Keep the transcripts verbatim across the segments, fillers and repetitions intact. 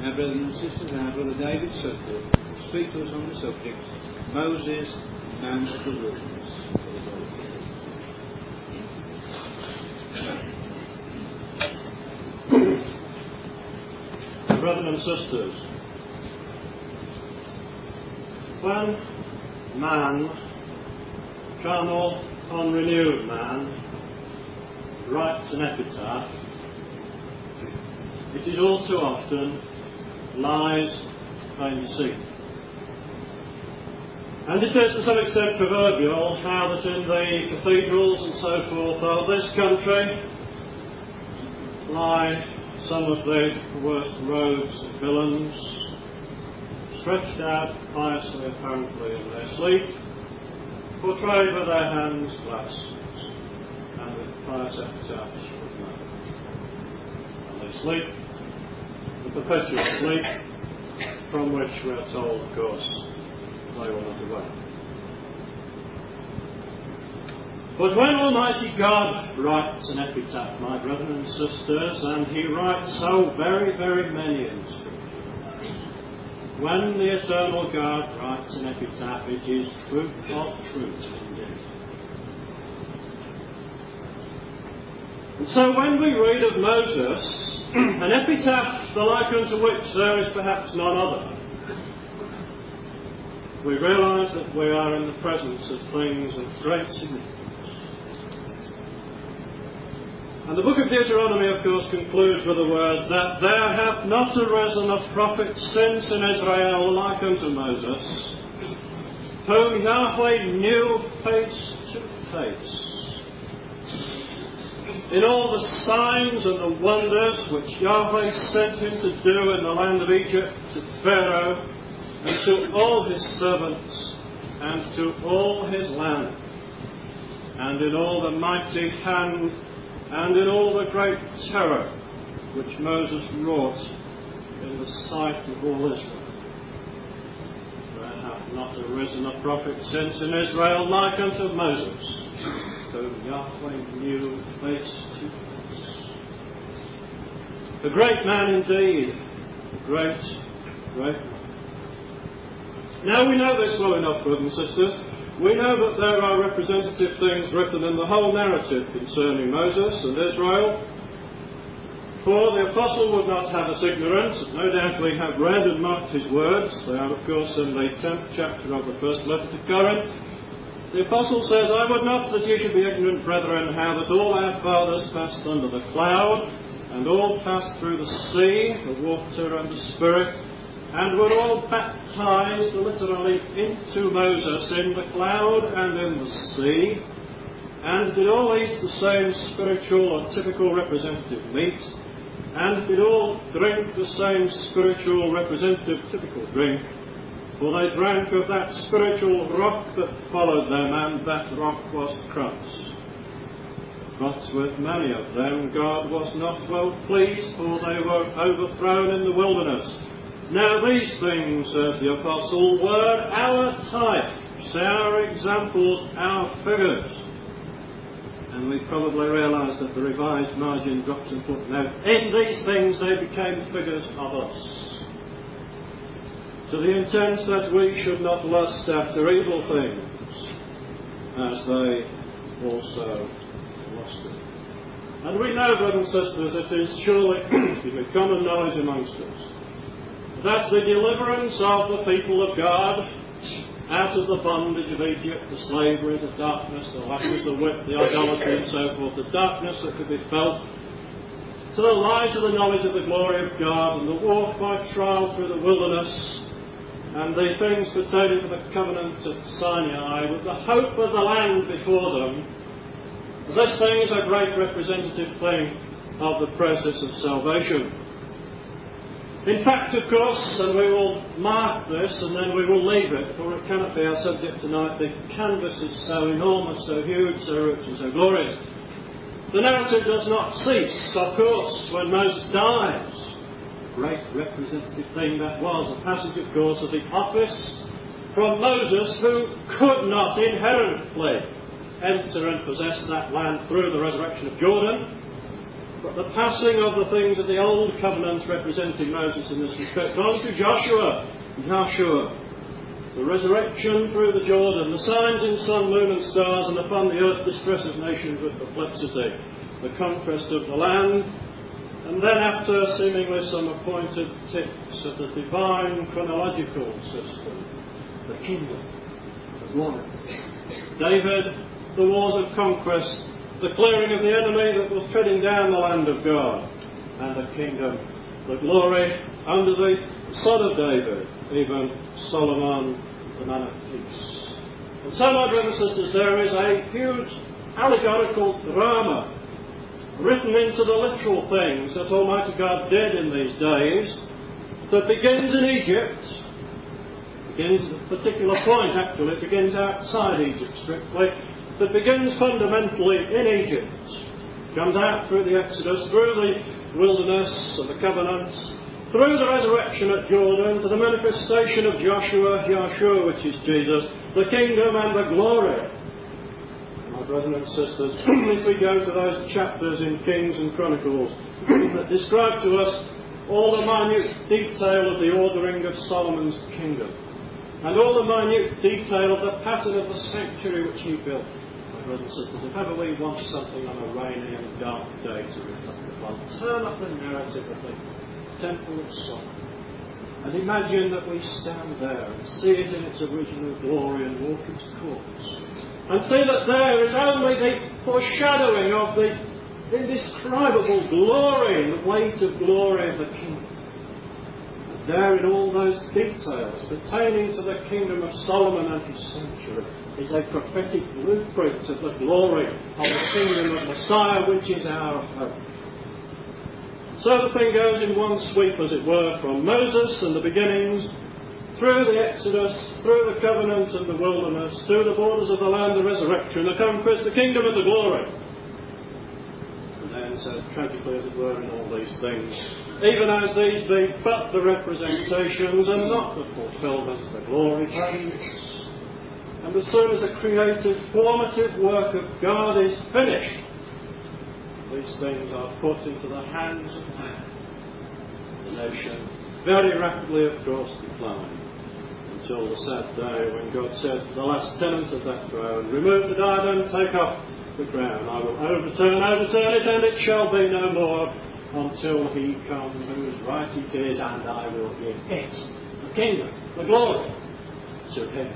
our brothers and sisters and our brother David Sutcliffe to speak to us on the subject, Moses, man of the wilderness. Brothers and sisters, when man, carnal, unrenewed man, writes an epitaph, it is all too often lies plainly seen. And it is to some extent proverbial how that in the cathedrals and so forth of this country lie some of the worst rogues and villains, stretched out piously apparently in their sleep, portrayed with their hands clasped and with pious epitaphs of man. And they sleep, the perpetual sleep, from which we are told, of course, they will not awake. But when Almighty God writes an epitaph, my brothers and sisters, and He writes so very, very many in Scripture, when the eternal God writes an epitaph, it is truth of truth indeed. And so when we read of Moses, an epitaph the like unto which there is perhaps none other, we realise that we are in the presence of things of great significance. And the book of Deuteronomy, of course, concludes with the words that there hath not arisen a prophet since in Israel like unto Moses, whom Yahweh knew face to face. In all the signs and the wonders which Yahweh sent him to do in the land of Egypt to Pharaoh and to all his servants and to all his land, and in all the mighty hand and in all the great terror which Moses wrought in the sight of all Israel. There hath not arisen a prophet since in Israel like unto Moses, whom Yahweh knew face to face. A great man indeed, a great, great man. Now we know this well enough, brothers and sisters. We know that there are representative things written in the whole narrative concerning Moses and Israel. For the apostle would not have us ignorant. No doubt we have read and marked his words. They are, of course, in the tenth chapter of the first letter to Corinth. The apostle says, I would not that ye should be ignorant, brethren, how that all our fathers passed under the cloud, and all passed through the sea, the water and the spirit, and were all baptized literally into Moses in the cloud and in the sea, and did all eat the same spiritual or typical representative meat, and did all drink the same spiritual representative typical drink, for they drank of that spiritual rock that followed them, and that rock was Christ. But with many of them God was not well pleased, for they were overthrown in the wilderness. Now these things, says the apostle, were our types, our examples, our figures. And we probably realise that the revised margin drops and footnote. In these things they became figures of us, to the intent that we should not lust after evil things, as they also lusted. And we know, brothers and sisters, it is surely common knowledge amongst us that the deliverance of the people of God out of the bondage of Egypt, the slavery, the darkness, the lashes, the whip, the idolatry and so forth, the darkness that could be felt, to the light of the knowledge of the glory of God, and the walk by trial through the wilderness, and the things pertaining to the covenant at Sinai, with the hope of the land before them, this thing is a great representative thing of the process of salvation. In fact, of course, and we will mark this and then we will leave it, for it cannot be our subject tonight, the canvas is so enormous, so huge, so rich and so glorious. The narrative does not cease, of course, when Moses dies. Great representative thing that was, a passage, of course, of the office from Moses, who could not inherently enter and possess that land through the resurrection of Jordan. but the passing of the things of the old covenant representing Moses in this respect on to Joshua, Yahshua. The resurrection through the Jordan, the signs in sun, moon and stars, and upon the earth distress of nations with perplexity, the conquest of the land, and then after seemingly some appointed ticks of the divine chronological system, the kingdom, the glory. David, the wars of conquest, the clearing of the enemy that was treading down the land of God, and the kingdom, the glory under the son of David, even Solomon, the man of peace. And so, my brothers and sisters, there is a huge allegorical drama written into the literal things that Almighty God did in these days that begins in Egypt, begins at a particular point actually, it begins outside Egypt strictly, that begins fundamentally in Egypt, comes out through the Exodus, through the wilderness of the covenants, through the resurrection at Jordan, to the manifestation of Joshua, Yahshua, which is Jesus, the kingdom and the glory. My brothers and sisters, if we go to those chapters in Kings and Chronicles that describe to us all the minute detail of the ordering of Solomon's kingdom, and all the minute detail of the pattern of the sanctuary which he built, my brothers and sisters, if ever we want something on a rainy and dark day to reflect upon, turn up the narrative of the Temple of Solomon and imagine that we stand there and see it in its original glory and walk its courts and see that there is only the foreshadowing of the indescribable glory and the weight of glory of the kingdom. And there in all those details pertaining to the kingdom of Solomon and his sanctuary is a prophetic blueprint of the glory of the kingdom of Messiah, which is our hope. So the thing goes in one sweep, as it were, from Moses and the beginnings, through the Exodus, through the covenant and the wilderness, through the borders of the land, the resurrection, the conquest, the kingdom and the glory. And then, so tragically as it were, in all these things, even as these be but the representations and not the fulfilments, the glory fades. And as soon as the creative, formative work of God is finished, these things are put into the hands of man. The nation very rapidly, of course, declined until the sad day when God said to the last tenant of that throne, "Remove the diadem, take off the crown. I will overturn, overturn it, and it shall be no more until he come whose right it is, and I will give it, the kingdom, the glory, to him."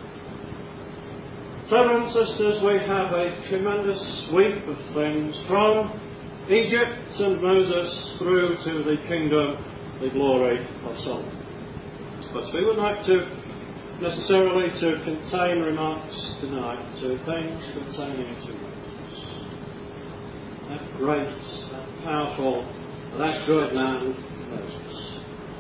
Brothers and sisters, we have a tremendous sweep of things from Egypt and Moses through to the kingdom, the glory of Solomon. But we would like to necessarily to contain remarks tonight to things pertaining to Moses. That great, that powerful, that good man, Moses.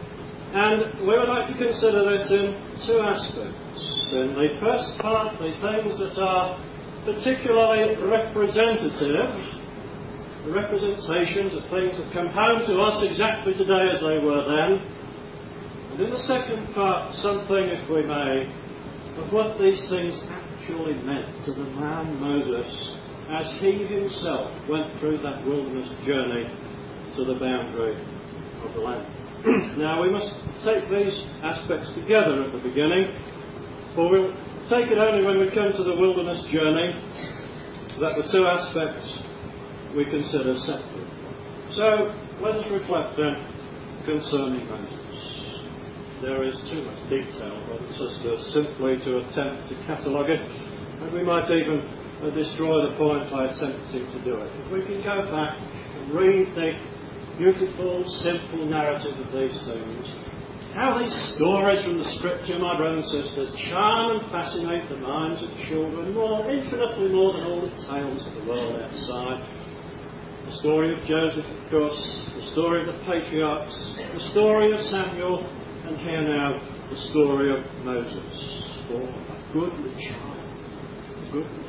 And we would like to consider this in two aspects. In the first part, the things that are particularly representative, the representations of things that come home to us exactly today as they were then. And in the second part, something, if we may, of what these things actually meant to the man Moses as he himself went through that wilderness journey to the boundary of the land. Now, we must take these aspects together at the beginning, for we'll take it only when we come to the wilderness journey that the two aspects we consider separate. So, let us reflect then concerning Moses. There is too much detail, brothers and sisters, simply to attempt to catalogue it, and we might even uh, destroy the point by attempting to do it. If we can go back and read the beautiful, simple narrative of these things, how these stories from the Scripture, my brothers and sisters, charm and fascinate the minds of children more, infinitely more than all the tales of the world outside. The story of Joseph, of course, the story of the patriarchs, the story of Samuel, and here now the story of Moses. For a goodly child, a goodly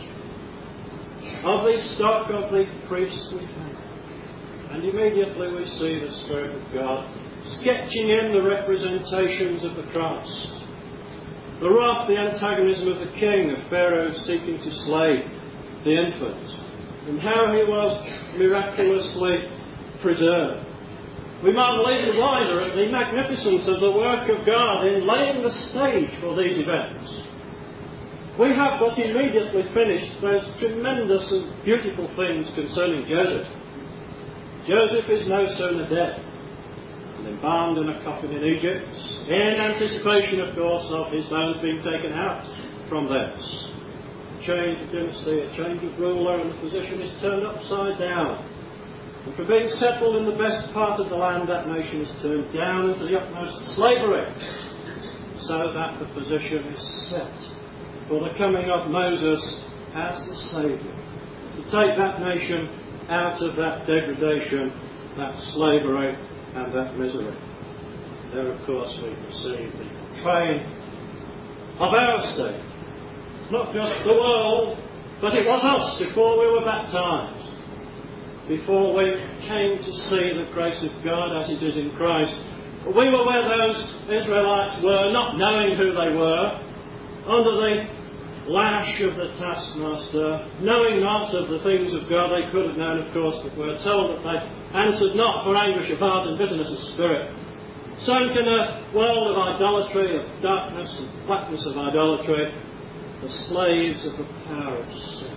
child, of the stock of the priestly family. And immediately we see the Spirit of God sketching in the representations of the Christ. The wrath, the antagonism of the king, of Pharaoh seeking to slay the infant. And how he was miraculously preserved. We marvel even wider at the magnificence of the work of God in laying the stage for these events. We have but immediately finished those tremendous and beautiful things concerning Joseph. Joseph is no sooner dead and embalmed in a coffin in Egypt, in anticipation, of course, of his bones being taken out from thence. A change of dynasty, a change of ruler, and the position is turned upside down. And from being settled in the best part of the land, that nation is turned down into the utmost slavery, so that the position is set for the coming of Moses as the Saviour, to take that nation out of that degradation, that slavery, and that misery. There, of course, we perceive the train of our state. Not just the world, but it was us before we were baptized, before we came to see the grace of God as it is in Christ. We were where those Israelites were, not knowing who they were, under the lash of the taskmaster, knowing not of the things of God. They could have known, of course, but we're told that they answered not for anguish of heart and bitterness of spirit. Sunk in a world of idolatry, of darkness and blackness of idolatry, the slaves of the power of sin.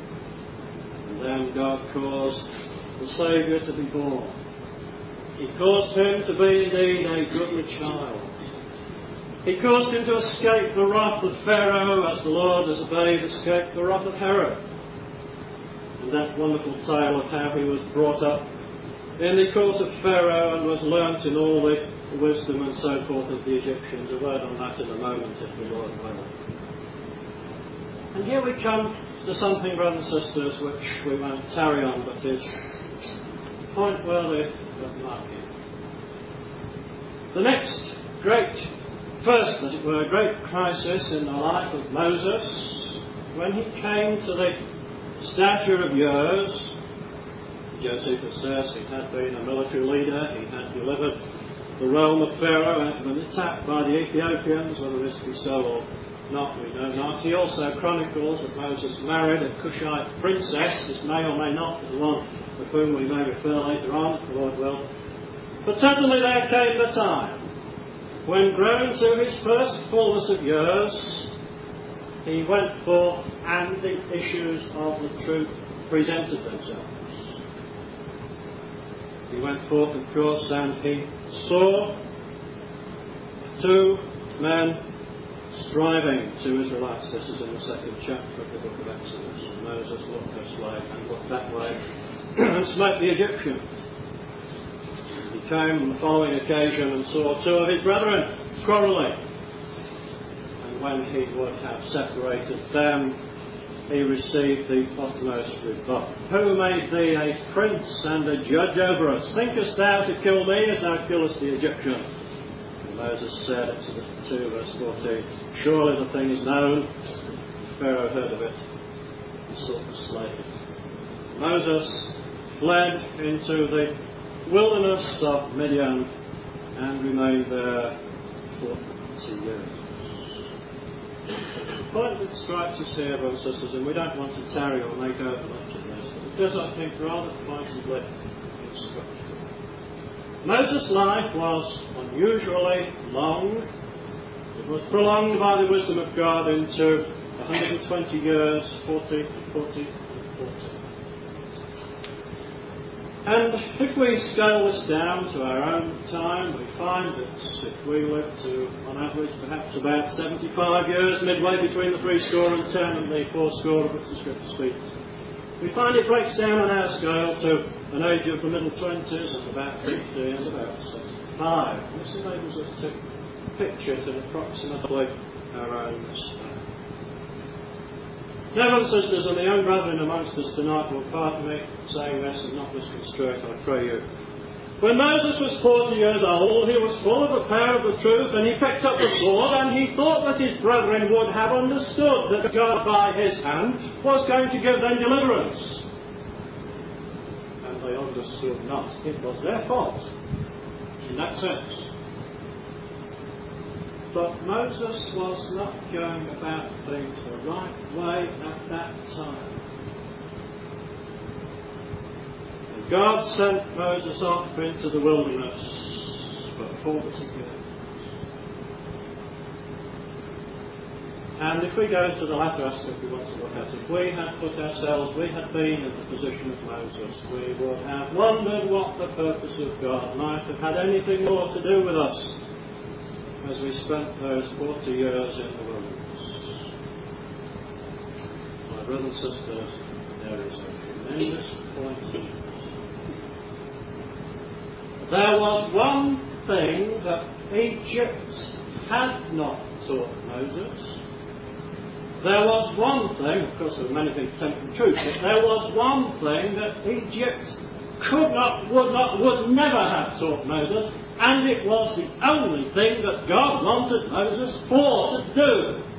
And then God caused the Saviour to be born. He caused him to be indeed a goodly child. He caused him to escape the wrath of Pharaoh, as the Lord as a babe escaped the wrath of Herod. And that wonderful tale of how he was brought up in the court of Pharaoh and was learnt in all the wisdom and so forth of the Egyptians. A word on that in a moment, if the Lord will. And here we come to something, brothers and sisters, which we won't tarry on, but is point worthy of marking. The next great First, as it were, great crisis in the life of Moses, when he came to the stature of years. Josephus says he had been a military leader, he had delivered the realm of Pharaoh out of an attack by the Ethiopians. Whether this be so or not, we know not. He also chronicles that Moses married a Cushite princess. This may or may not be the one of whom we may refer later on, if the Lord will. But certainly there came the time when, grown to his first fullness of years, he went forth and the issues of the truth presented themselves. He went forth, of course, and he saw two men striving, two Israelites. This is in the second chapter of the book of Exodus. Moses looked this way and looked that way and smote the Egyptian. He came on the following occasion and saw two of his brethren quarrelling. And when he would have separated them, he received the utmost rebuff. Who made thee a prince and a judge over us? Thinkest thou to kill me as thou killest the Egyptian? And Moses said, Exodus two, verse fourteen, surely the thing is known. Pharaoh heard of it and sought to slay it. Moses fled into the wilderness of Midian and remained there forty years. The point that strikes us here, brothers and sisters, and we don't want to tarry or make over much of this, but it does, I think, rather pointedly instructive. Moses' life was unusually long. It was prolonged by the wisdom of God into one hundred twenty years, forty, forty, and forty. And if we scale this down to our own time, we find that if we live to, on average, perhaps about seventy-five years, midway between the three score and ten and the four score of which the Scripture speaks, we find it breaks down on our scale to an age of the middle twenties and about fifty and about seventy-five. This enables us to picture it in approximately our own span. Now, brothers and sisters, and the young brethren amongst us tonight will pardon me saying this and not misconstrue it, I pray you. When Moses was forty years old, he was full of the power of the truth, and he picked up the sword, and he thought that his brethren would have understood that God by his hand was going to give them deliverance. And they understood not. It was their fault, in that sense. But Moses was not going about things the right way at that time. God sent Moses off into the wilderness for forty years. And if we go into the latter aspect we want to look at, if we had put ourselves, we had been in the position of Moses, we would have wondered what the purpose of God might have had anything more to do with us as we spent those forty years in the wilderness. My brothers and sisters, there is a tremendous point. There was one thing that Egypt had not taught Moses. There was one thing, of course there were many things taken from truth, but there was one thing that Egypt could not, would not, would never have taught Moses, and it was the only thing that God wanted Moses for to do.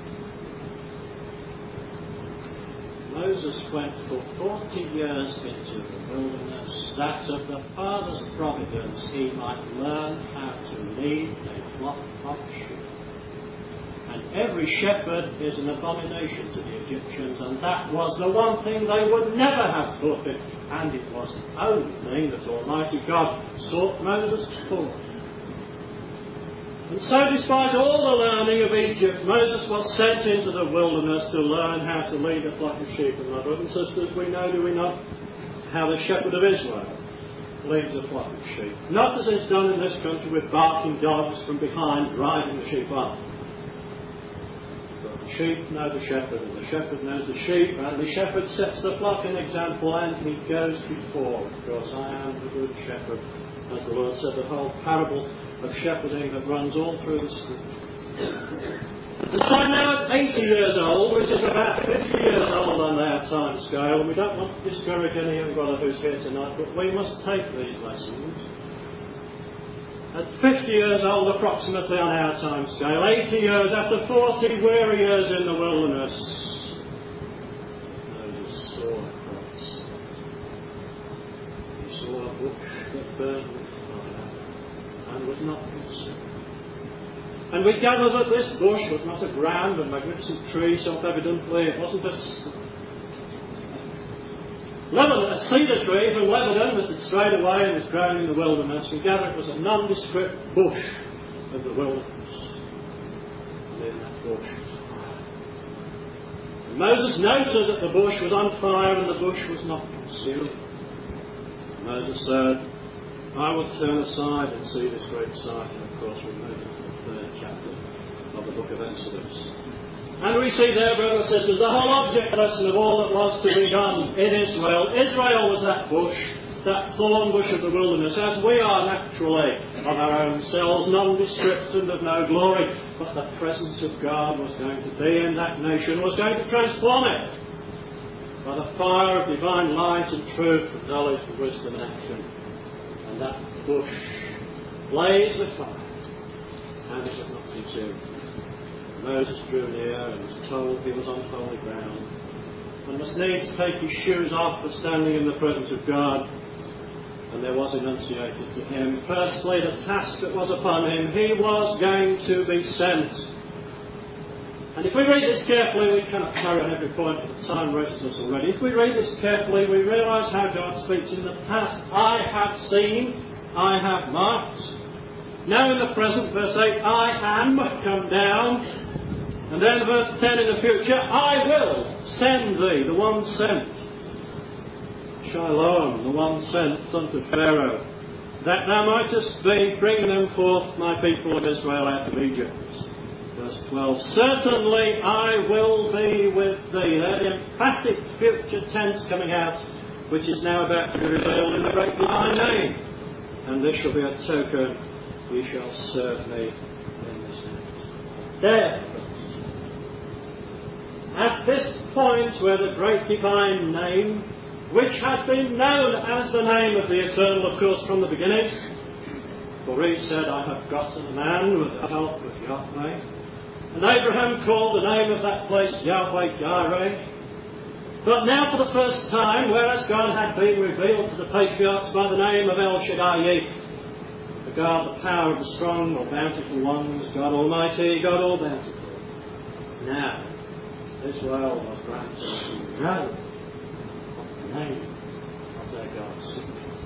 Moses went for forty years into the wilderness, that of the Father's providence he might learn how to lead a flock of sheep. And every shepherd is an abomination to the Egyptians, and that was the one thing they would never have taught him, and it was the only thing that Almighty God sought Moses for. And so, despite all the learning of Egypt, Moses was sent into the wilderness to learn how to lead a flock of sheep. And my brothers and sisters, we know, do we not, how the shepherd of Israel leads a flock of sheep. Not as is done in this country with barking dogs from behind driving the sheep on. The sheep know the shepherd, and the shepherd knows the sheep, and the shepherd sets the flock an example, and he goes before, because I am the good shepherd, as the Lord said, the whole parable of shepherding that runs all through the Scripture. And so now at eighty years old, which is about fifty years old on our time scale, and we don't want to discourage any young brother who's here tonight, but we must take these lessons. At fifty years old, approximately on our time scale, eighty years after forty weary years in the wilderness, Moses saw a cross. He saw a bush that burned with fire and was not consumed. And we gather that this bush was not a grand and magnificent tree, self-evidently. It wasn't a Lebanon, a cedar tree from Lebanon that had strayed away and was grown in the wilderness. We gather it was a nondescript bush of the wilderness. And in that bush was fire. And Moses noted that the bush was on fire and the bush was not consumed. And Moses said, I will turn aside and see this great sight. And of course we move into the third chapter of the book of Exodus. And we see there, brothers and sisters, the whole object lesson of all that was to be done in Israel. Israel was that bush, that thorn bush of the wilderness, as we are naturally of our own selves, nondescript and of no glory. But the presence of God was going to be in that nation, was going to transform it by the fire of divine light and truth, and knowledge and wisdom and action. And that bush blazed with fire, and it was not consumed. Moses drew near and was told he was on holy ground and must needs take his shoes off for standing in the presence of God. And there was enunciated to him, firstly, the task that was upon him. He was going to be sent. And if we read this carefully, we cannot carry on every point, but the time races us already. If we read this carefully, we realise how God speaks in the past. I have seen, I have marked. Now in the present, verse eight, I am come down. And then verse ten, in the future, I will send thee, the one sent. Shalom, the one sent unto Pharaoh, that thou mightest be, bring them forth, my people of Israel, out of Egypt. Verse twelve, certainly I will be with thee. There's the emphatic future tense coming out, which is now about to be revealed in the great divine name. And this shall be a token, ye shall serve me in this name. There. At this point where the great divine name, which had been known as the name of the Eternal, of course, from the beginning, for he said, I have gotten a man with the help of Yahweh. And Abraham called the name of that place Yahweh Jireh. But now for the first time, whereas God had been revealed to the patriarchs by the name of El Shaddai, the God, the power of the strong or bountiful ones, God Almighty, God All Bountiful. Now, Israel was granted to know what the name of their God signified.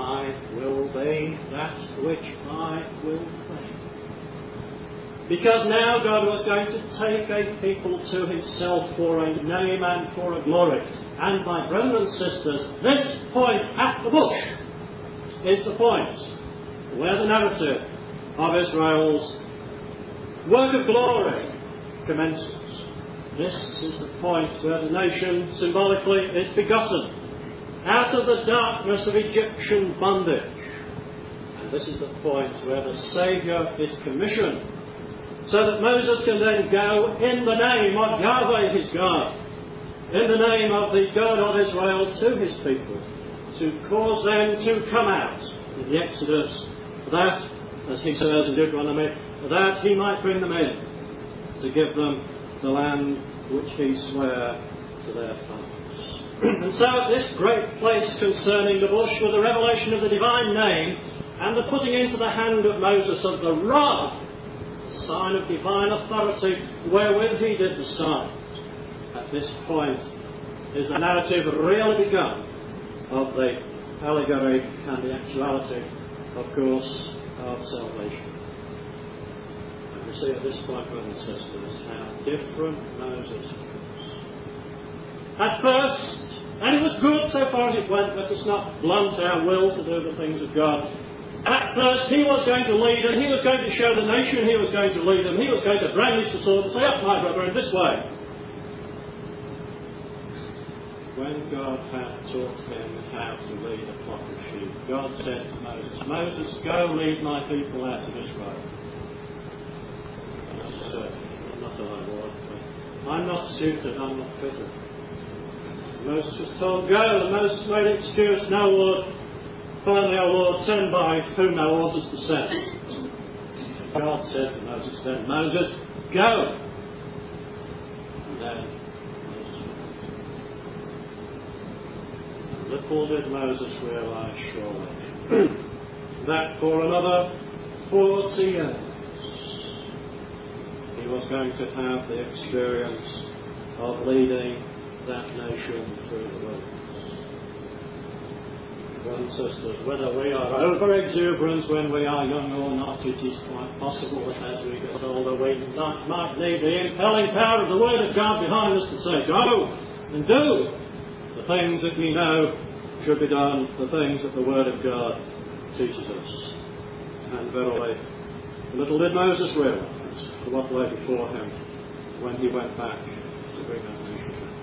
I will be that which I will be. Because now God was going to take a people to himself for a name and for a glory. And my brothers and sisters, this point at the bush is the point where the narrative of Israel's work of glory commences. This is the point where the nation symbolically is begotten out of the darkness of Egyptian bondage. And this is the point where the Saviour is commissioned, so that Moses can then go in the name of Yahweh his God, in the name of the God of Israel to his people, to cause them to come out in the Exodus, that, as he says in Deuteronomy, that he might bring them in, to give them the land which he sware to their fathers. And so at this great place concerning the bush, with the revelation of the divine name and the putting into the hand of Moses of the rod, the sign of divine authority wherewith he did the sign, at this point is the narrative really begun of the allegory and the actuality, of course, of salvation. You see at this point, brothers and sisters, how different Moses was. At first, and it was good so far as it went, let us not blunt our will to do the things of God. At first, he was going to lead, and he was going to show the nation he was going to lead them. He was going to brandish the sword and say, up, my brethren, this way. When God had taught him how to lead a flock of sheep, God said to Moses, Moses, go lead my people out of Israel. Uh, I'm not a Lord. I'm not suited, I'm not fitted. Moses was told, go, and Moses made an excuse, no, Lord. Finally, O Lord, send by whom thou oughtest to send. God said to Moses then, Moses, go. And then Moses went. Little did Moses realise, surely, that for another forty years, he was going to have the experience of leading that nation through the wilderness. Brothers and sisters, whether we are over-exuberant when we are young or not, it is quite possible that as we get older we might, might need the impelling power of the Word of God behind us to say, go and do the things that we know should be done, the things that the Word of God teaches us. And verily, little did Moses realise what lay before him when he went back to bring that nation back.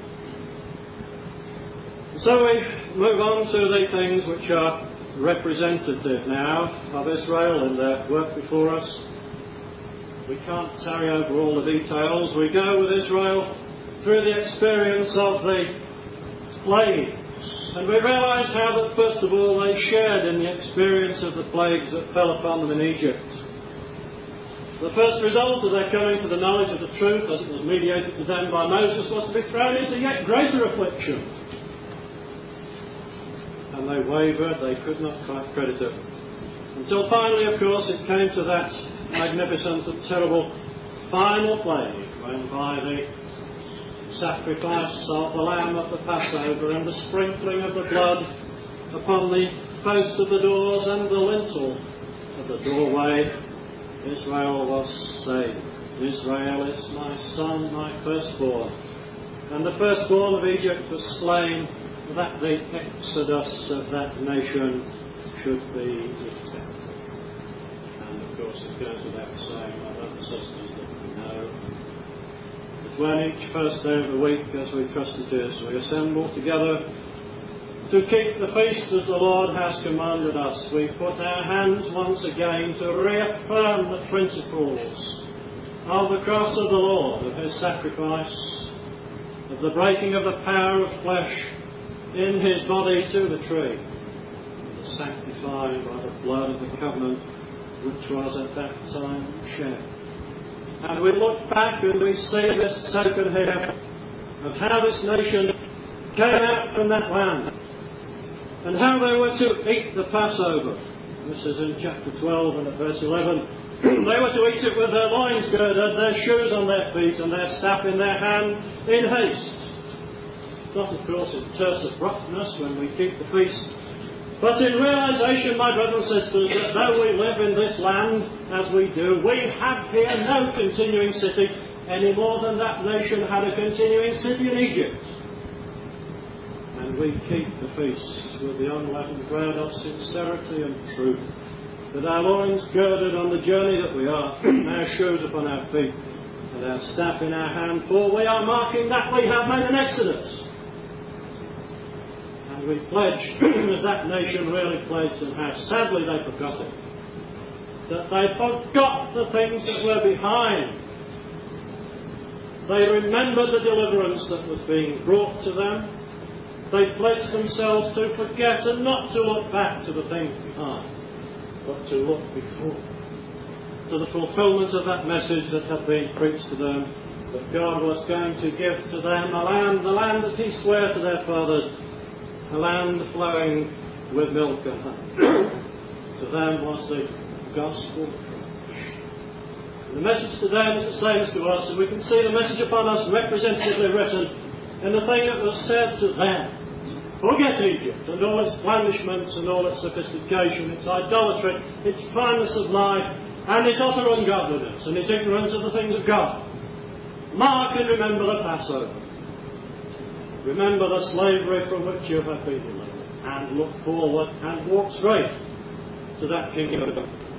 So we move on to the things which are representative now of Israel in their work before us. We can't tarry over all the details. We go with Israel through the experience of the plagues. And we realise how that first of all they shared in the experience of the plagues that fell upon them in Egypt. The first result of their coming to the knowledge of the truth, as it was mediated to them by Moses, was to be thrown into yet greater affliction. And they wavered, they could not quite credit it. Until finally, of course, it came to that magnificent and terrible final plague, when by the sacrifice of the lamb of the Passover and the sprinkling of the blood upon the posts of the doors and the lintel of the doorway, Israel was saved. Israel is my son, my firstborn. And the firstborn of Egypt was slain that the exodus of that nation should be effected. And of course it goes without saying, my brothers and sisters, that we know that when each first day of the week, as we trust it is, we assemble together to keep the feast as the Lord has commanded us, we put our hands once again to reaffirm the principles of the cross of the Lord, of his sacrifice, of the breaking of the power of flesh in his body to the tree, and the sanctifying by the blood of the covenant which was at that time shed. And we look back and we see this token here of how this nation came out from that land, and how they were to eat the Passover. This is in chapter twelve and at verse eleven. They were to eat it with their loins girded, their shoes on their feet, and their staff in their hand, in haste. Not, of course, in terse abruptness when we keep the feast, But in realisation, my brothers and sisters, that though we live in this land as we do, we have here no continuing city any more than that nation had a continuing city in Egypt. And we keep the feasts with the unleavened bread of sincerity and truth, with our loins girded on the journey that we are, our shoes upon our feet, and our staff in our hand, for we are marking that we have made an exodus. And we pledge, as that nation really pledged, and how sadly they forgot it, that they forgot the things that were behind. They remembered the deliverance that was being brought to them. They pledged themselves to forget and not to look back to the things behind, but to look before, to the fulfilment of that message that had been preached to them, that God was going to give to them a land, the land that He swore to their fathers, a land flowing with milk and honey. To them was the gospel preached. The message to them is the same as to us, and we can see the message upon us representatively written in the thing that was said to them. Forget Egypt and all its blandishments and all its sophistication, its idolatry, its fineness of life, and its utter ungodliness and its ignorance of the things of God. Mark and remember the Passover. Remember the slavery from which you have been delivered, and look forward and walk straight to that kingdom.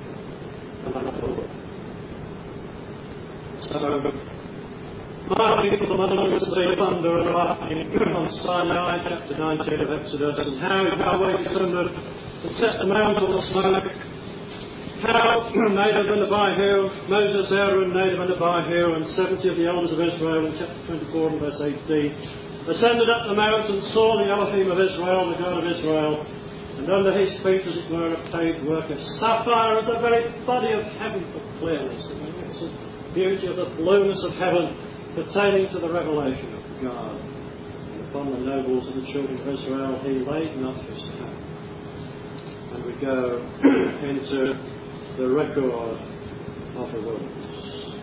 So, my people among us, the thunder and lightning on Sinai, chapter nineteen of Exodus, and how Yahweh descended and set the mount on the smoke. How Nadab and Abihu, Moses, Aaron, Nadab and Abihu, and seventy of the elders of Israel in chapter twenty-four and verse eighteen, ascended up the mount and saw the Elohim of Israel, the God of Israel, and under his feet, as it were, a paved work of sapphire, as the very body of heaven for clearness, and the beauty of the blueness of heaven pertaining to the revelation of God. And upon the nobles of the children of Israel he laid not his hand. And we go into the record of the wilderness.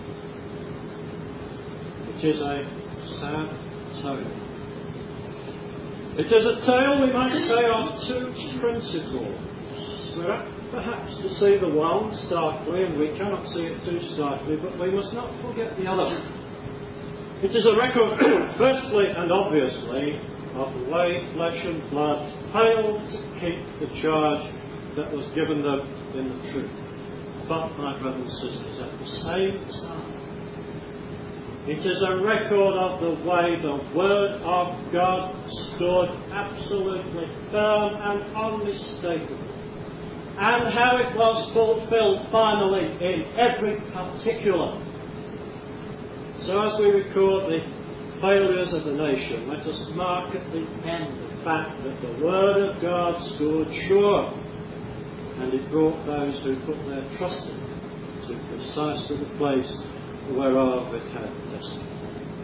It is a sad tale. It is a tale, we might say, of two principles. We're apt perhaps to see the one starkly, and we cannot see it too starkly, but we must not forget the other. It is a record, firstly and obviously, of the way flesh and blood failed to keep the charge that was given them in the truth. But, my brothers and sisters, at the same time, it is a record of the way the Word of God stood absolutely firm and unmistakable, and how it was fulfilled finally in every particular. So as we record the failures of the nation, let us mark at the end the fact that the Word of God stood sure, and it brought those who put their trust in it to precisely the place whereof it had testimony.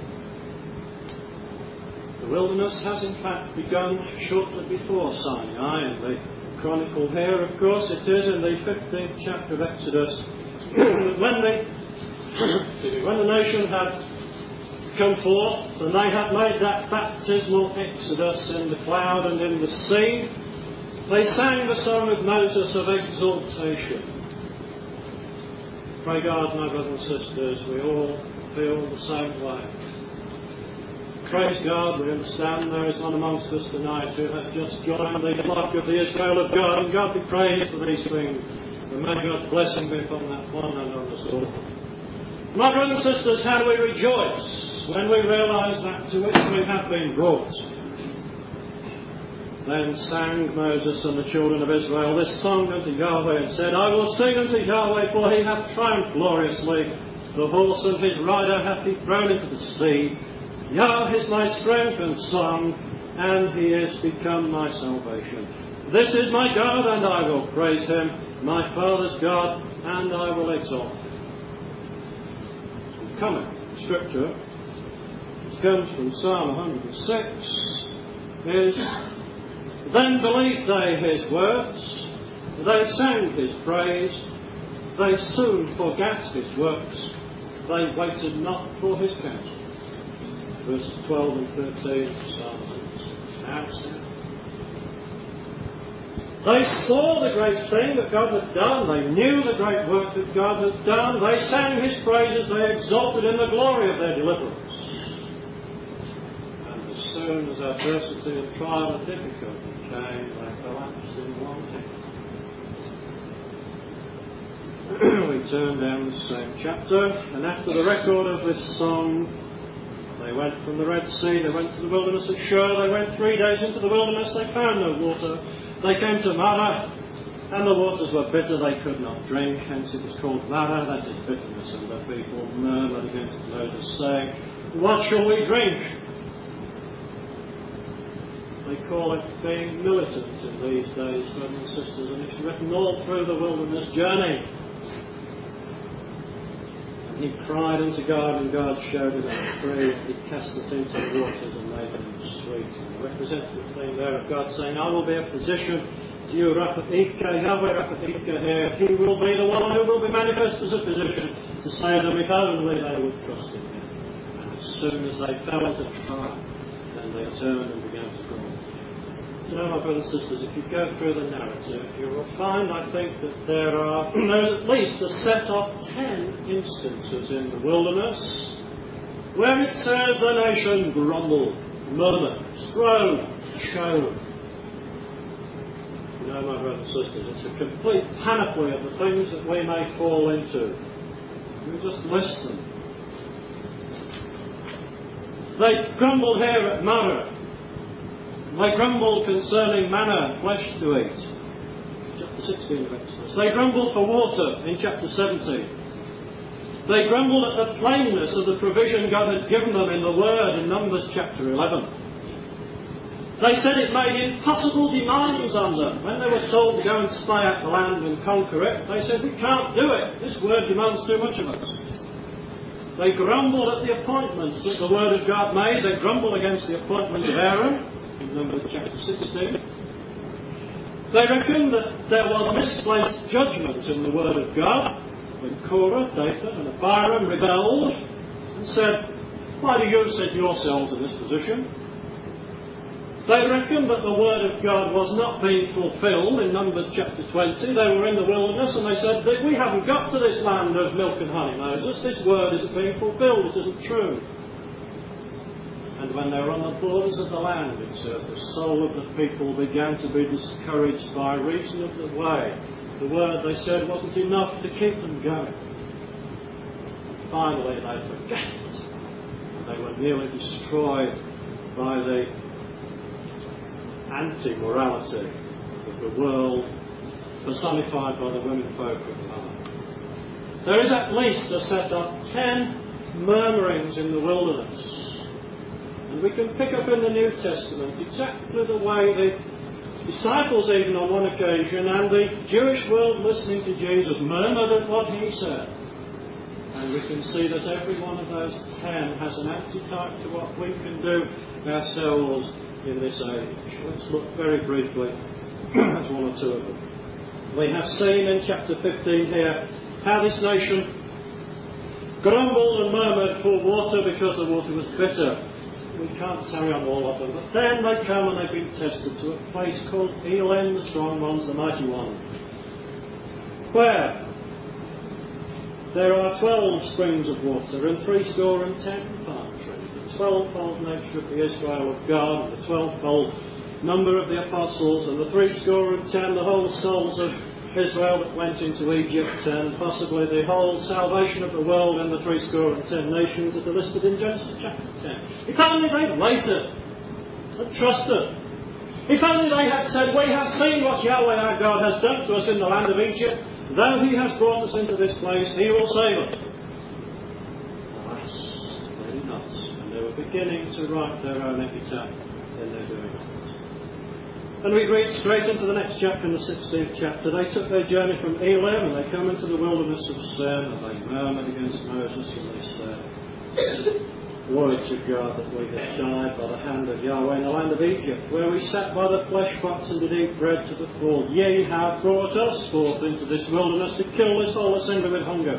The wilderness has in fact begun shortly before Sinai, and the chronicle here, of course, it is in the fifteenth chapter of Exodus, when the when the nation had come forth and they had made that baptismal exodus in the cloud and in the sea, they sang the song of Moses of exaltation. Pray God, my brothers and sisters, we all feel the same way. Praise God, we understand there is one amongst us tonight who has just joined the flock of the Israel of God, and God be praised for these things. And may God's blessing be upon that one and on us all. My brothers and sisters, how do we rejoice when we realise that to which we have been brought? Then sang Moses and the children of Israel this song unto Yahweh, and said, I will sing unto Yahweh, for he hath triumphed gloriously. The horse and his rider hath he thrown into the sea. Yah is my strength and song, and he is become my salvation. This is my God, and I will praise him, my Father's God, and I will exalt him. Coming scripture, which comes from Psalm one hundred six, is, Then believed they his words, they sang his praise, they soon forgat his works, they waited not for his counsel. Verses twelve and thirteen of Psalm one hundred six. How sad. They saw the great thing that God had done. They knew the great work that God had done. They sang His praises. They exulted in the glory of their deliverance. And as soon as adversity and trial and difficulty came, they collapsed in one hit. We turn down the same chapter, and after the record of this song, they went from the Red Sea, they went to the wilderness of Shur, they went three days into the wilderness, they found no water. They came to Marah, and the waters were bitter, they could not drink, hence it was called Marah, that is bitterness. And the people murmured against Moses, saying, "What shall we drink?" They call it being militant in these days, brothers and sisters, and it's written all through the wilderness journey. And he cried unto God, and God showed him a tree, and he cast it into the waters and made them sweet. And the representative thing there of God saying, "I will be a physician to you, Rapha-Ika, Yahweh Rapha-Ika here. He will be the one who will be manifest as a physician to save them if only they would trust in him." And as soon as they fell into trial, then they turned and began to grow. You know, my brothers and sisters, if you go through the narrative, you will find, I think, that there are there's at least a set of ten instances in the wilderness where it says the nation grumbled, murmured, strove, showed. You know, my brothers and sisters, it's a complete panoply of the things that we may fall into. We just list them. They grumbled here at Marah. They grumbled concerning manna, flesh to eat. Chapter sixteen of Exodus. They grumbled for water in chapter seventeen. They grumbled at the plainness of the provision God had given them in the Word in Numbers chapter eleven. They said it made impossible demands on them. When they were told to go and spy out the land and conquer it, they said, "We can't do it. This Word demands too much of us." They grumbled at the appointments that the Word of God made. They grumbled against the appointment of Aaron in Numbers chapter sixteen. They reckoned that there was misplaced judgment in the Word of God when Korah, Dathan and Abiram rebelled and said, "Why do you set yourselves in this position?" They reckoned that the Word of God was not being fulfilled in Numbers chapter twenty. They were in the wilderness and they said, "We haven't got to this land of milk and honey, Moses. This Word isn't being fulfilled. It isn't true." And when they were on the borders of the land, it says, the soul of the people began to be discouraged by reason of the way. The Word, they said, wasn't enough to keep them going. Finally, they forgot it. And they were nearly destroyed by the anti-morality of the world, personified by the women folk of God. There is at least a set of ten murmurings in the wilderness. And we can pick up in the New Testament exactly the way the disciples, even on one occasion, and the Jewish world listening to Jesus, murmured at what he said. And we can see that every one of those ten has an antitype to what we can do ourselves in this age. Let's look very briefly at one or two of them. We have seen in chapter fifteen here how this nation grumbled and murmured for water because the water was bitter. We can't carry on all of them, but then they come and they've been tested to a place called Elim, the strong ones, the mighty one, where there are twelve springs of water and three score and ten palm trees. The twelvefold nature of the Israel of God, and the twelvefold number of the apostles, and the three score and ten, the whole souls of Israel that went into Egypt, and possibly the whole salvation of the world and the three score and ten nations that are listed in Genesis chapter ten. If only they'd waited and trusted. If only they had said, "We have seen what Yahweh our God has done to us in the land of Egypt. Though he has brought us into this place, he will save us." Alas, they did not. And they were beginning to write their own epitaph in their doing it. And we read straight into the next chapter, in the sixteenth chapter. They took their journey from Elim, and they come into the wilderness of Sin, and they murmured against Moses, and they said, "Would to God that we had died by the hand of Yahweh in the land of Egypt, where we sat by the flesh pots and did eat bread to the full. Ye have brought us forth into this wilderness to kill this whole assembly with hunger."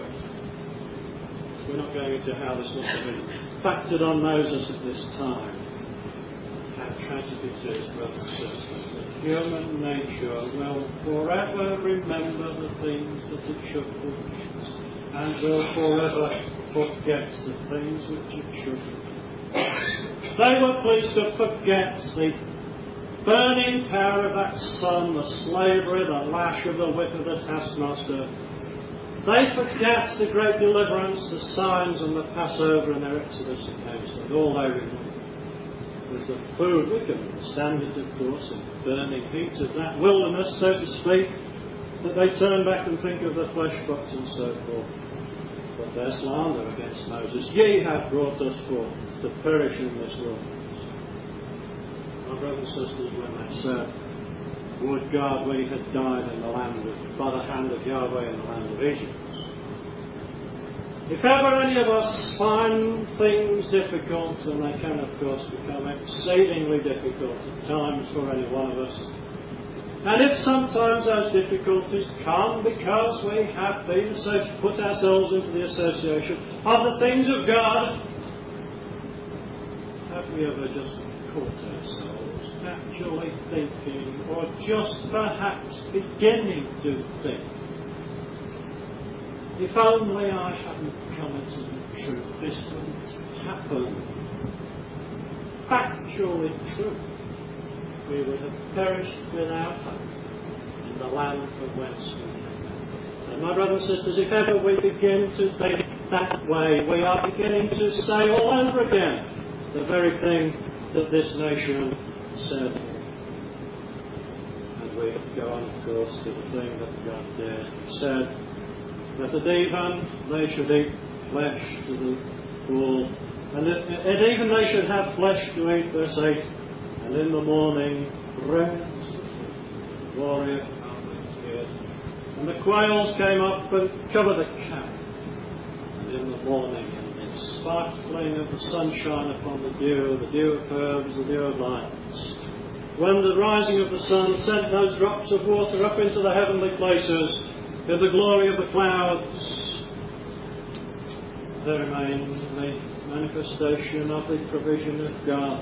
We're not going into how this must have been factored on Moses at this time. How tragic it is, brothers and sisters, that human nature will forever remember the things that it should forget, and will forever forget the things which it should forget. They were pleased to forget the burning power of that sun, the slavery, the lash of the whip of the taskmaster. They forget the great deliverance, the signs and the Passover and their exodus against it. All they remember was the food. We can understand it, of course, in the burning heat of that wilderness, so to speak, that they turn back and think of the flesh pots and so forth. But their slander against Moses, ye have brought us forth to perish in this wilderness. My brothers and sisters, when they said, would God we had died in the land of, by the hand of Yahweh in the land of Egypt. If ever any of us find things difficult, and they can of course become exceedingly difficult at times for any one of us, and if sometimes those difficulties come because we have been put ourselves into the association of the things of God, have we ever just caught ourselves actually thinking, or just perhaps beginning to think, if only I hadn't come into the truth, this wouldn't happen. Factually true. We would have perished without hope in the land from whence we came. And my brothers and sisters, if ever we begin to think that way, we are beginning to say all over again the very thing that this nation said. And we go on, of course, to the thing that God dares. He said that at even they should eat flesh to the full, and at even they should have flesh to eat, verse eight, and in the morning bread was the food. Warrior appeared, and the quails came up and covered the camp, and in the morning, in the sparkling of the sunshine upon the dew, the dew of herbs, the dew of lights, when the rising of the sun sent those drops of water up into the heavenly places, in the glory of the clouds, there remains the manifestation of the provision of God.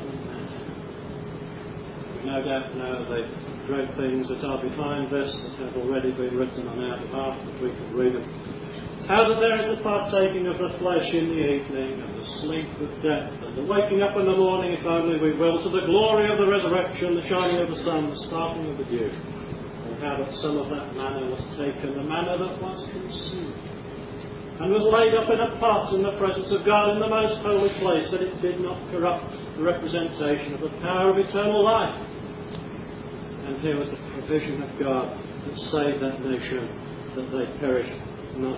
We no doubt know the great things that are behind this, that have already been written on our behalf, that we can read them. How that there is the partaking of the flesh in the evening, and the sleep of death, and the waking up in the morning, if only we will, to the glory of the resurrection, the shining of the sun, the starting of the dew. How that some of that manna was taken, the manna that was consumed, and was laid up in a pot in the presence of God in the most holy place, that it did not corrupt the representation of the power of eternal life. And here was the provision of God that saved that nation, that they perished not.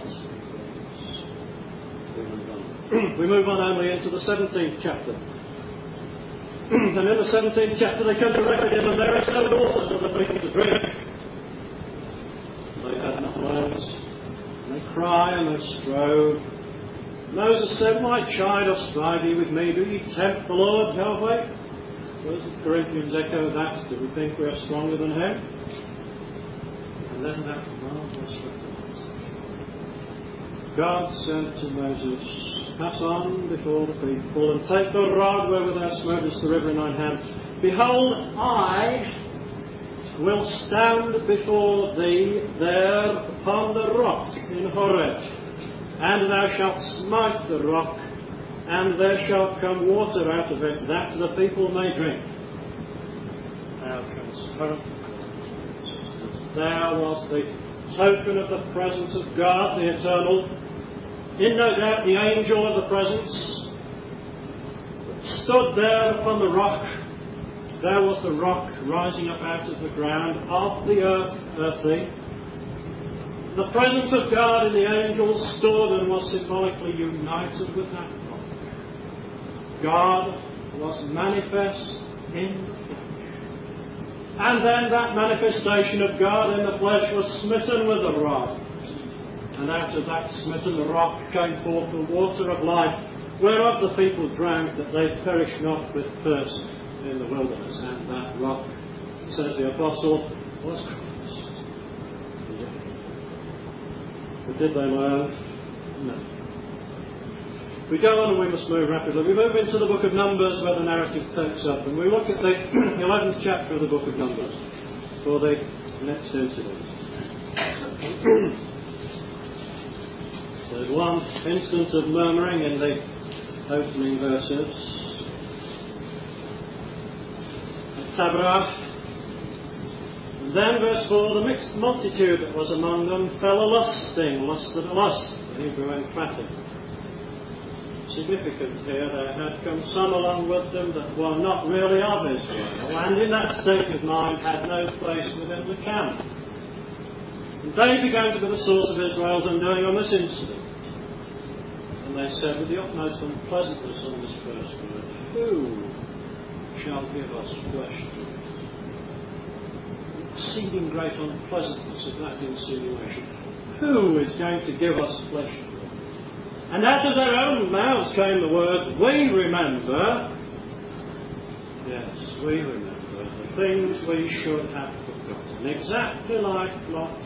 We move on. We move on only into the seventeenth chapter. And in the seventeenth chapter they come to Rephidim, and there is no water for the people to drink. They had not words, and they cry and they strove. Moses said, my child, strive ye with me, do ye tempt the Lord Yahweh? Those the Corinthians echo that, do we think we are stronger than him? And then that marvellous representation. God said to Moses, pass on before the people, and take the rod wherewith thou smotest the river in thine hand. Behold, I will stand before thee there upon the rock in Horeb, and thou shalt smite the rock, and there shall come water out of it, that the people may drink. How transparent. There was the token of the presence of God, the eternal, in no doubt the angel of the presence, stood there upon the rock. There was the rock rising up out of the ground of the earth, earthly. The presence of God and the angels stood and was symbolically united with that rock. God was manifest in the flesh. And then that manifestation of God in the flesh was smitten with the rod. And out of that smitten rock came forth the water of life, whereof the people drank, that they perished not with thirst in the wilderness. And that rock, says the apostle, was Christ. Yeah. But did they learn? No. We go on and we must move rapidly. We move into the book of Numbers where the narrative takes up, and we look at the eleventh chapter of the book of Numbers for the next incident. There's one instance of murmuring in the opening verses. At Taberah. And then verse four, the mixed multitude that was among them fell a lusting, lusted a lust, the Hebrew emphatic. Significant here, there had come some along with them that were not really of Israel, and in that state of mind had no place within the camp. And they began to be the source of Israel's undoing on this incident. And they said with the utmost unpleasantness on this first word, who shall give us flesh to eat? Exceeding great unpleasantness of that insinuation. Who is going to give us flesh to eat? And out of their own mouths came the words, we remember, yes, we remember the things we should have forgotten, exactly like Lot's.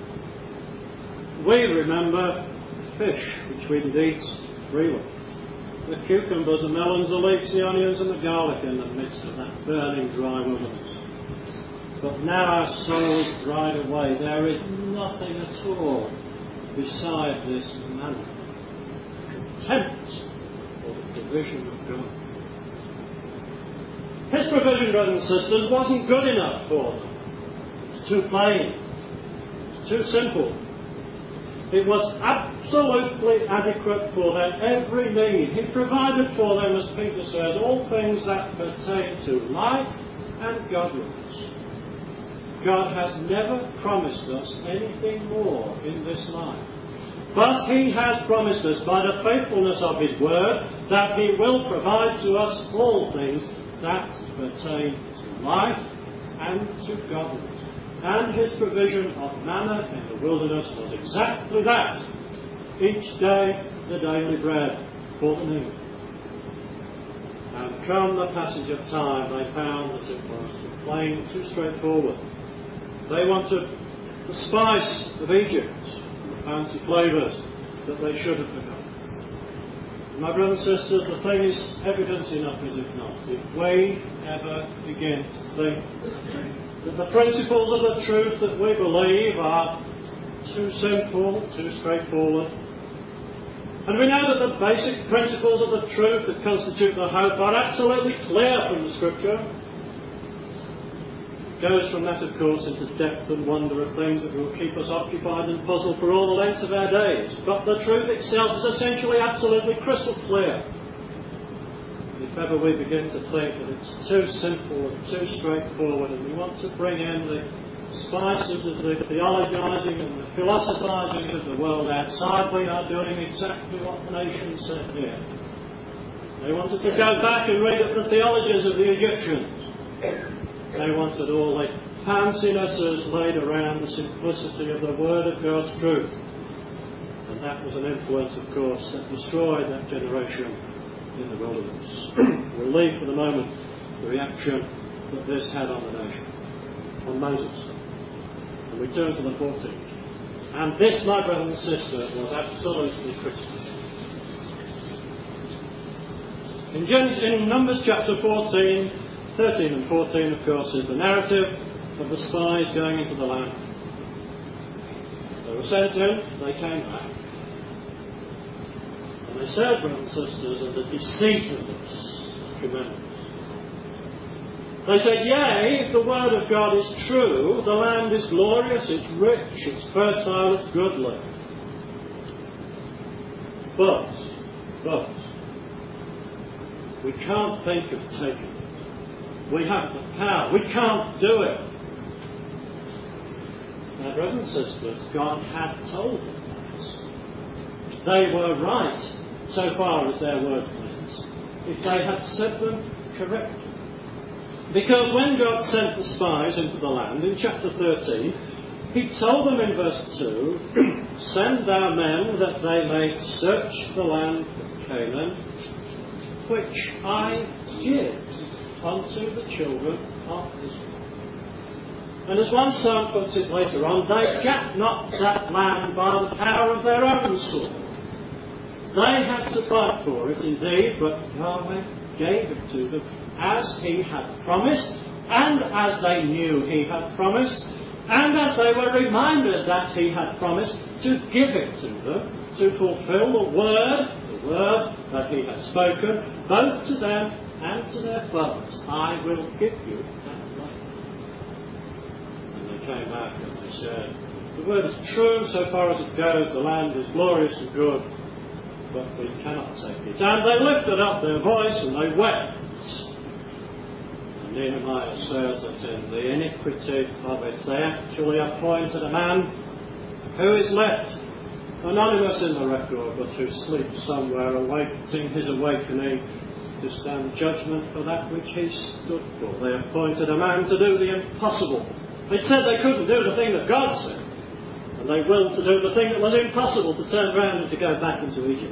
We remember fish, which we did eat freely, the cucumbers, the melons, the leeks, the onions, and the garlic in the midst of that burning dry wilderness. But now our soul is dried away. There is nothing at all beside this manna. Contempt for the provision of God. His provision, brothers and sisters, wasn't good enough for them. It was too plain. It was too simple. It was absolutely adequate for their every need. He provided for them, as Peter says, all things that pertain to life and godliness. God has never promised us anything more in this life. But He has promised us, by the faithfulness of His word, that He will provide to us all things that pertain to life and to godliness. And His provision of manna in the wilderness was exactly that. Each day the daily bread for the need. And come the passage of time, they found that it was too plain, too straightforward. They wanted the spice of Egypt, fancy flavours that they should have forgotten. My brothers and sisters, the thing is evident enough, is it not? If we ever begin to think that the principles of the truth that we believe are too simple, too straightforward, and we know that the basic principles of the truth that constitute the hope are absolutely clear from the Scripture, goes from that, of course, into depth and wonder of things that will keep us occupied and puzzled for all the length of our days. But the truth itself is essentially absolutely crystal clear. And if ever we begin to think that it's too simple and too straightforward, and we want to bring in the spices of the theologizing and the philosophizing of the world outside, we are doing exactly what the nation said here. They wanted to go back and read up the theologies of the Egyptians. They wanted all the fancynesses laid around the simplicity of the Word of God's truth. And that was an influence, of course, that destroyed that generation in the wilderness. We'll leave for the moment the reaction that this had on the nation, on Moses. And we turn to the fourteenth. And this, my brother and sister, was absolutely critical. In, Gen- in Numbers chapter fourteen, thirteen and fourteen, of course, is the narrative of the spies going into the land. They were sent in, they came back. And they said, brothers and sisters, and the deceit of this is tremendous. They said, yea, if the word of God is true, the land is glorious, it's rich, it's fertile, it's goodly. But, but, we can't think of taking it. We have the power. We can't do it. Now, brothers and sisters, God had told them that. They were right, so far as their word went, if they had said them correctly. Because when God sent the spies into the land, in chapter thirteen, He told them in verse two, send thou men that they may search the land of Canaan, which I give unto the children of Israel. And as one psalm puts it later on, they gat not that land by the power of their own sword. They had to fight for it indeed, but Yahweh gave it to them as He had promised, and as they knew He had promised, and as they were reminded that He had promised to give it to them, to fulfill the word, the word that He had spoken, both to them and to their fathers. I will give you that land. And they came back and they said, the word is true so far as it goes, the land is glorious and good, but we cannot take it. And they lifted up their voice and they wept. And Nehemiah says that in the iniquity of it, they actually appointed a man who is left anonymous in the record, but who sleeps somewhere awaiting his awakening to stand judgment for that which he stood for. They appointed a man to do the impossible. They said they couldn't do the thing that God said. And they willed to do the thing that was impossible, to turn round and to go back into Egypt.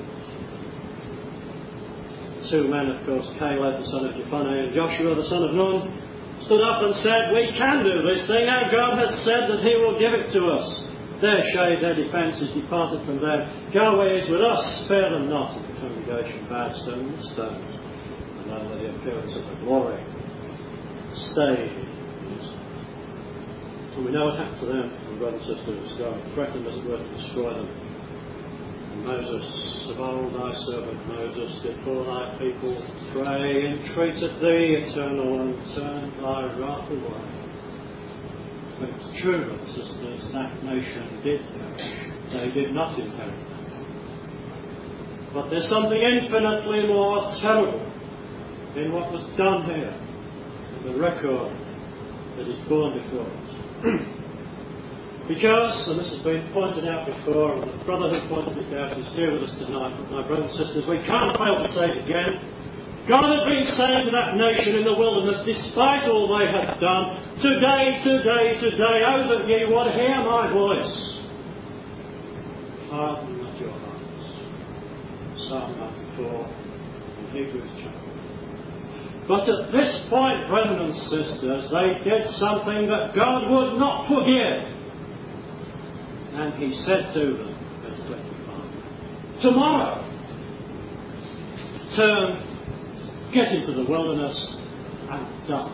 Two men, of course, Caleb the son of Jephunneh and Joshua the son of Nun, stood up and said, we can do this thing. Now God has said that He will give it to us. Their shade, their defence is departed from them. Yahweh is with us, spare them not. And the congregation bowed stone and stones. And under the appearance of the glory stayed. So we know what happened to them, and brothers and sisters. God threatened, as it were, to destroy them. And Moses, of old thy servant Moses, did for thy people pray, entreated thee, eternal, and turned thy wrath away. But it's true, brothers and sisters, that nation did perish. They did not inherit that. But there's something infinitely more terrible in what was done here, in the record that is borne before us. Because, and this has been pointed out before, and the brother who pointed it out is here with us tonight, but my brothers and sisters, we can't fail to say it again. God had been saying to that nation in the wilderness, despite all they had done, today, today, today, oh that ye would hear my voice. Harden not your hearts. Psalm ninety-four in Hebrews chapter. But at this point, brethren and sisters, they did something that God would not forgive. And He said to them, verse twenty-five, tomorrow, turn, get into the wilderness and die.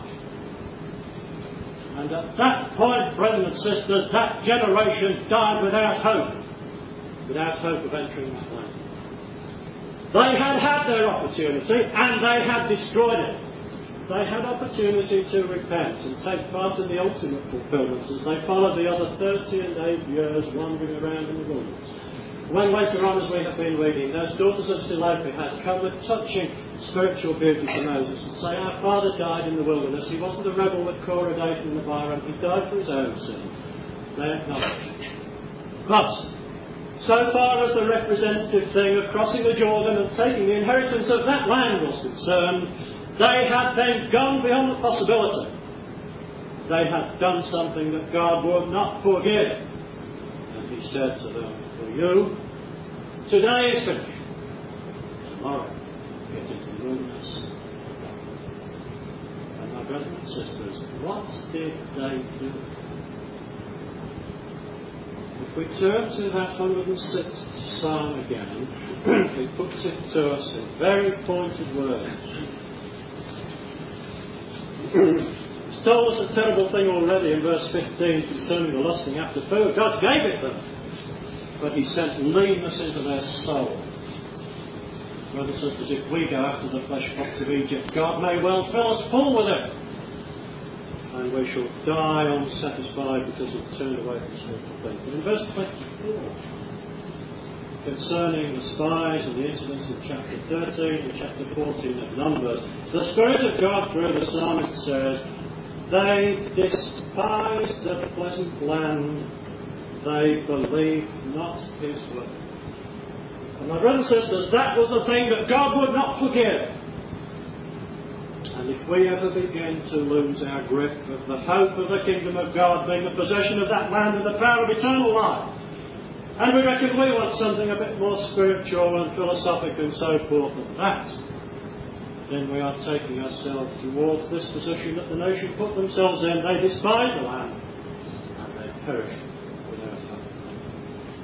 And at that point, brethren and sisters, that generation died without hope, without hope of entering that land. They had had their opportunity and they had destroyed it. They had opportunity to repent and take part in the ultimate fulfillment as they followed the other thirty and eight years wandering around in the wilderness. When later on, as we have been reading, those daughters of Zelophehad had come with touching spiritual beauty to Moses and say, our father died in the wilderness. He wasn't a rebel with Korah, Dathan and Abiram. He died for his own sin. They acknowledged. But so far as the representative thing of crossing the Jordan and taking the inheritance of that land was concerned, they had then gone beyond the possibility. They had done something that God would not forgive. And He said to them, for you, today is finished. Tomorrow, get into the wilderness. And my brothers and sisters, what did they do? If we turn to that one hundred and sixth Psalm again, He puts it to us in very pointed words. He's told us a terrible thing already in verse fifteen concerning the lusting after food. God gave it them, but He sent leanness into their soul. Brothers and sisters, if we go after the flesh pots of Egypt, God may well fill us full with it, and we shall die unsatisfied because we've turned away from spiritual things. But in verse twenty-four, concerning the spies and the incidents in chapter thirteen and chapter fourteen of Numbers, the Spirit of God through the psalmist says, they despised the pleasant land, they believed not His word. And my brothers and sisters, that was the thing that God would not forgive. And if we ever begin to lose our grip of the hope of the kingdom of God being the possession of that land and the power of eternal life, and we reckon we want something a bit more spiritual and philosophic and so forth than that, then we are taking ourselves towards this position that the nation put themselves in. They despised the land and they perished without hope.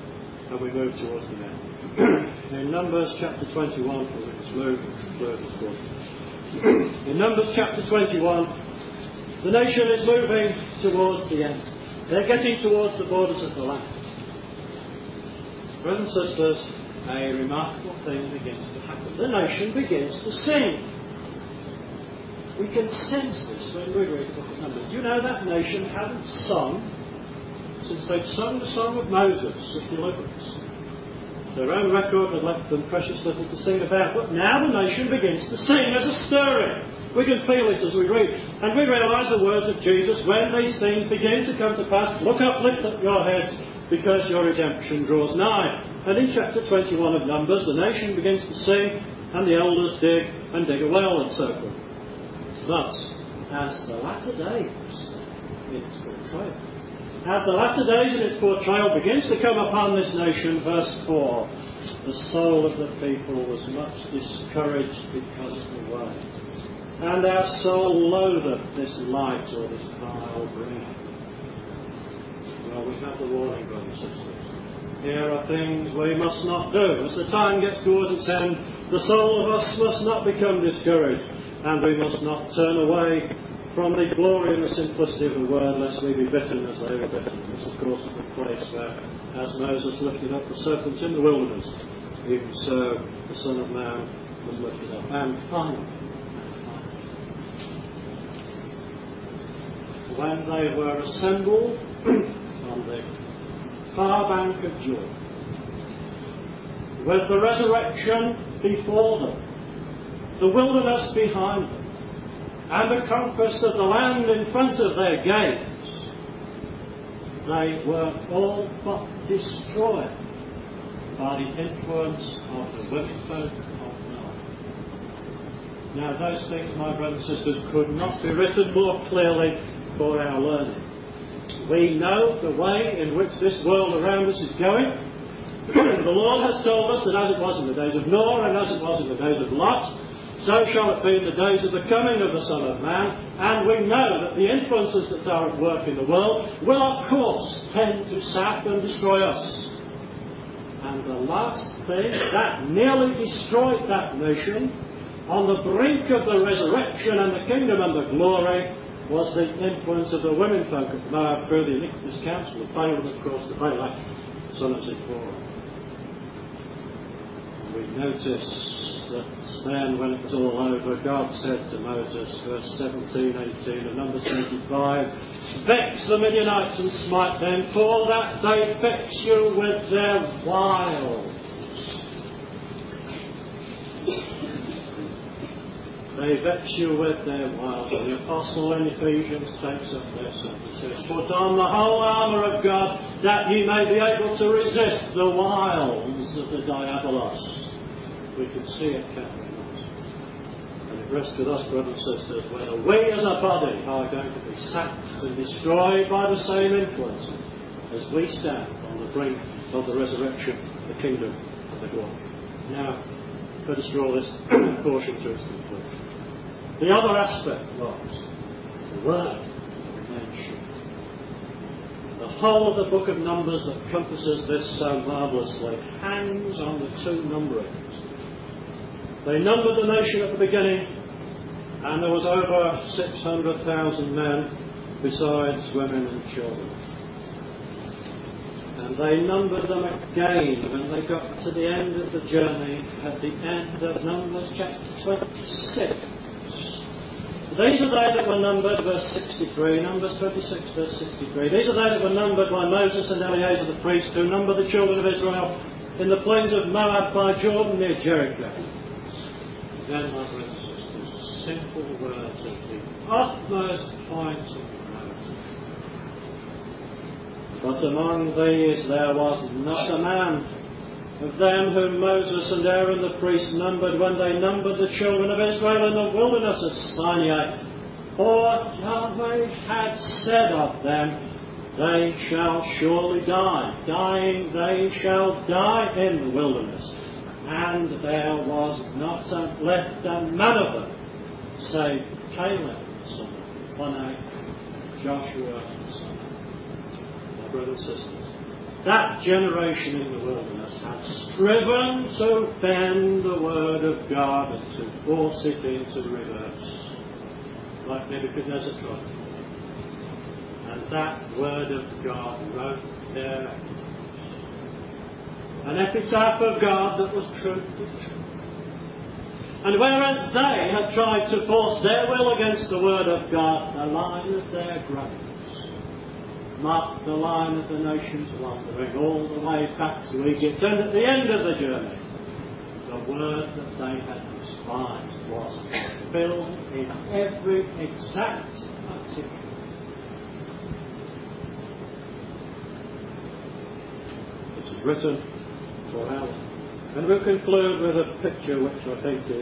and we move towards the end. In Numbers chapter twenty-one, let's move further forward. In Numbers chapter twenty-one, the nation is moving towards the end. They're getting towards the borders of the land. Brothers and sisters, a remarkable thing begins to happen. The nation begins to sing. We can sense this when we read the book of Numbers. Do you know that nation hadn't sung since they'd sung the song of Moses of deliverance? Their own record had left them precious little to sing about, but now the nation begins to sing. There's a stirring. We can feel it as we read. And we realise the words of Jesus, when these things begin to come to pass, look up, lift up your heads, because your redemption draws nigh. And in chapter twenty-one of Numbers, the nation begins to sing, and the elders dig and dig a well and so forth. Thus, as the latter days in its portrayal, as the latter days in its portrayal begins to come upon this nation, verse four, the soul of the people was much discouraged because of the way, and our soul loatheth this light or this vile dream. Well, we have the warning, brothers and sisters. Here are things we must not do. As the time gets towards its end, the soul of us must not become discouraged, and we must not turn away from the glory and the simplicity of the word, lest we be bitten as they were bitten. This, of course, is the place where, as Moses lifted up the serpent in the wilderness, even so the Son of Man was lifted up. And finally, when they were assembled on the far bank of Jordan, with the resurrection before them, the wilderness behind them, and the conquest of the land in front of their gates, they were all but destroyed by the influence of the women folk of Noah. Now, those things, my brothers and sisters, could not be written more clearly for our learning. We know the way in which this world around us is going. The Lord has told us that as it was in the days of Noah and as it was in the days of Lot, so shall it be in the days of the coming of the Son of Man. And we know that the influences that are at work in the world will, of course, tend to sap and destroy us. And the last thing that nearly destroyed that nation on the brink of the resurrection and the kingdom and the glory was the influence of the women folk of Moab through the iniquitous counsel of Balaam, of course, the Balak, son of Zippor. We notice that then, when it was all over, God said to Moses, verse seventeen, eighteen of Numbers twenty-five, vex the Midianites and smite them, for that they vex you with their wiles. They vex you with their wiles. And the apostle in Ephesians takes up this and he says, put on the whole armour of God, that ye may be able to resist the wiles of the diabolos. We can see it, can't we not? And it rests with us, brothers and sisters, whether we as a body are going to be sapped and destroyed by the same influence as we stand on the brink of the resurrection, the kingdom, and the glory. Now, let us draw this portion to its conclusion. The other aspect was the word of nation. The whole of the book of Numbers that compasses this so marvellously hangs on the two numberings. They numbered the nation at the beginning, and there was over six hundred thousand men, besides women and children. And they numbered them again when they got to the end of the journey, at the end of Numbers chapter twenty-six. These are they that were numbered, verse sixty-three, Numbers twenty-six, verse sixty-three. These are they that were numbered by Moses and Eleazar the priest, who numbered the children of Israel in the plains of Moab by Jordan near Jericho. Then, my brothers and sisters, simple words of the utmost point of gravity. But among these there was not a man of them whom Moses and Aaron the priest numbered when they numbered the children of Israel in the wilderness of Sinai. For Yahweh had said of them, they shall surely die. Dying they shall die in the wilderness. And there was not a, left a man of them, save Caleb son of Phanak, Joshua son of. My brothers and sisters, that generation in the wilderness had striven to bend the word of God and to force it into reverse, like Nebuchadnezzar tried. And that word of God wrote their an epitaph of God that was truth for truth. And whereas they had tried to force their will against the word of God, the line of their graves marked the line of the nations wandering all the way back to Egypt. And at the end of the journey, the word that they had despised was fulfilled in every exact particular. It is written for our. And we'll conclude with a picture which I think is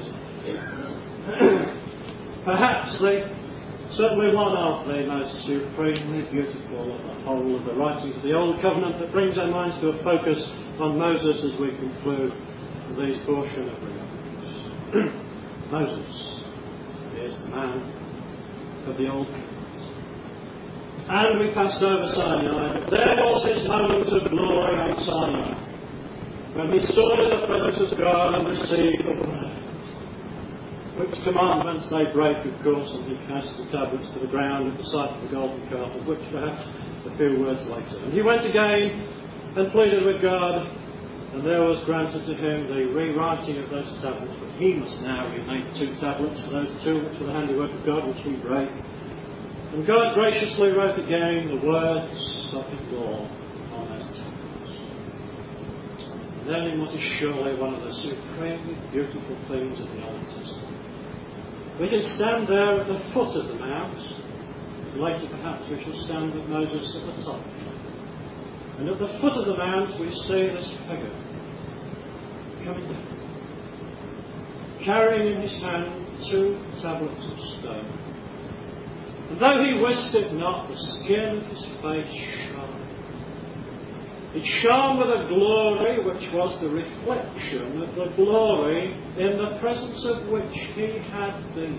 perhaps the, certainly one of the most supremely beautiful of the whole of the writings of the Old Covenant, that brings our minds to a focus on Moses as we conclude these portion of remarks. Moses is the man of the Old Covenant. And we passed over Sinai. There was his moment of glory on Sinai, when he stood in the presence of God and received the word, which commandments they break, of course, and he cast the tablets to the ground at the sight of the golden calf, of which perhaps a few words later. And he went again and pleaded with God, and there was granted to him the rewriting of those tablets, but he must now remake two tablets for those two which were the handiwork of God, which he brake. And God graciously wrote again the words of his law on those tablets. Then in what is surely one of the supremely beautiful things of the Old Testament, we can stand there at the foot of the mount. Later perhaps we shall stand with Moses at the top. And at the foot of the mount we see this figure coming down, carrying in his hand two tablets of stone. And though he wist it not, the skin of his face shone. It shone with a glory which was the reflection of the glory in the presence of which he had been.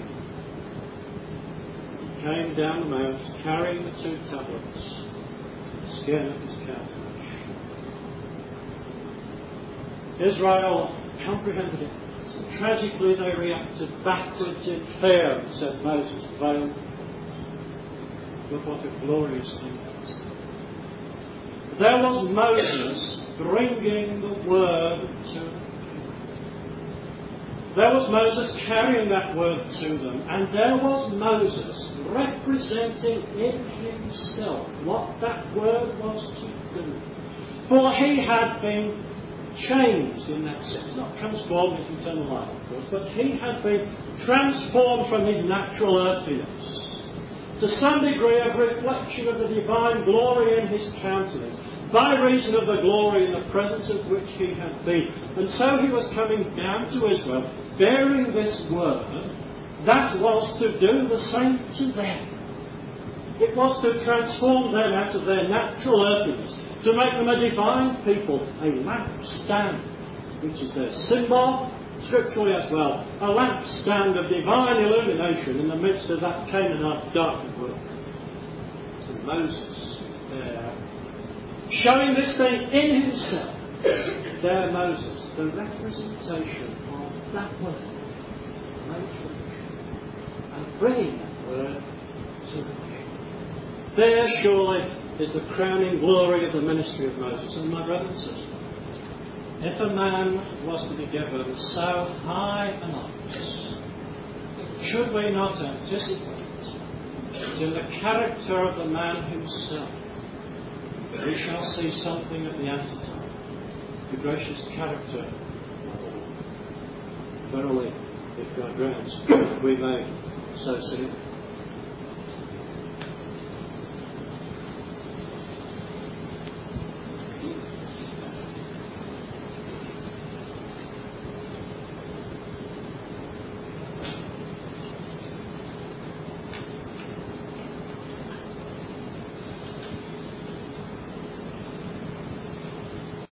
He came down the mount carrying the two tablets, the skin of his countenance. Israel comprehended it. Tragically they reacted backwards in fear and said, Moses failed. But what a glorious thing. There was Moses bringing the word to them. There was Moses carrying that word to them. And there was Moses representing in himself what that word was to do. For he had been changed in that sense. Not transformed into eternal life, of course, but he had been transformed from his natural earthliness to some degree of reflection of the divine glory in his countenance, by reason of the glory in the presence of which he had been. And so he was coming down to Israel, bearing this word that was to do the same to them. It was to transform them out of their natural earthliness, to make them a divine people, a lampstand, which is their symbol, scripturally as well, a lampstand of divine illumination in the midst of that Canaanite darkened world. So Moses is there, showing this thing in himself. There Moses, the representation of that word, made flesh, and bringing that word to the nation. There surely is the crowning glory of the ministry of Moses. And my brothers and sisters, if a man was to be given so high an office, should we not anticipate that in the character of the man himself we shall see something of the antitype, the gracious character of all? Verily, if God grants, we may so see it.